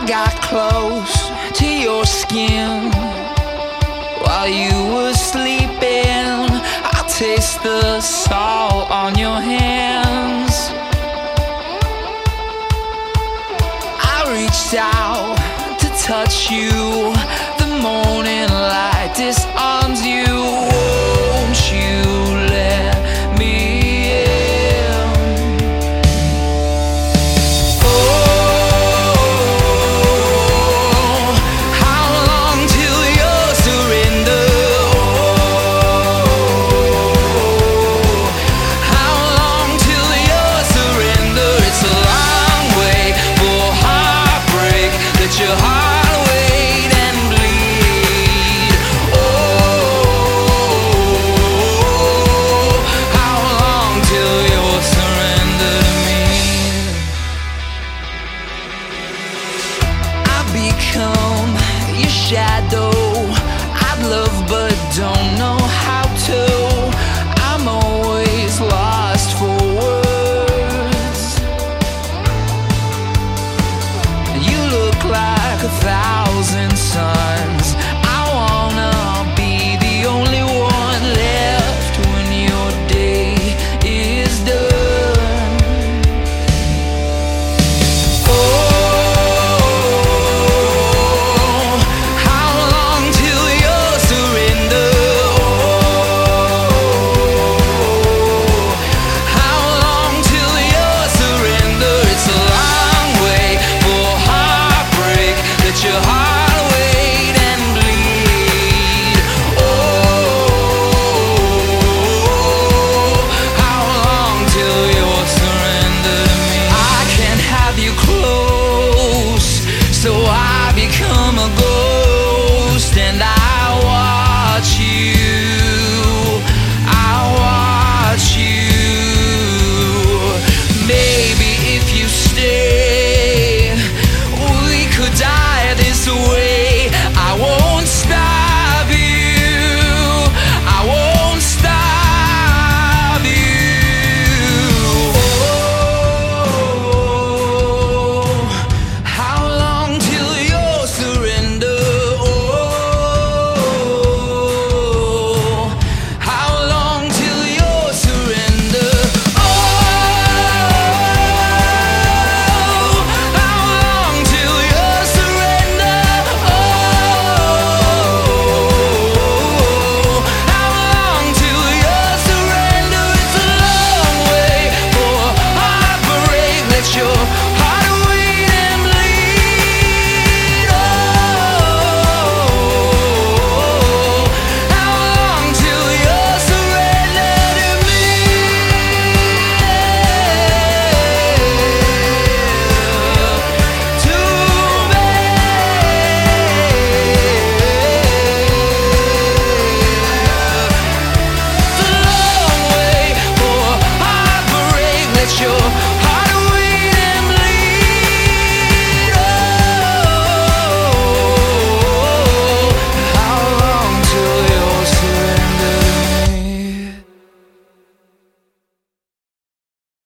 got close to your skin while you were sleeping. I taste the salt on your hands. I reached out to touch you. The morning light disarms you. Won't you let me in? Oh, how long till you surrender? Oh, how long till you surrender? It's a long way for heartbreak. Let your heart wait and bleed. Oh, how long till you surrender to me? I've become your shadow. I'd love but don't know how to. I'm always lost for words. You look like 1,000 suns. I wanna be the only one left when your day is done. Oh, how long till you surrender? Oh, how long till you surrender? It's a long way for heartbreak. Let your heart wait and bleed. Oh, how long till you surrender to me? I can't have you close, so I become a ghost.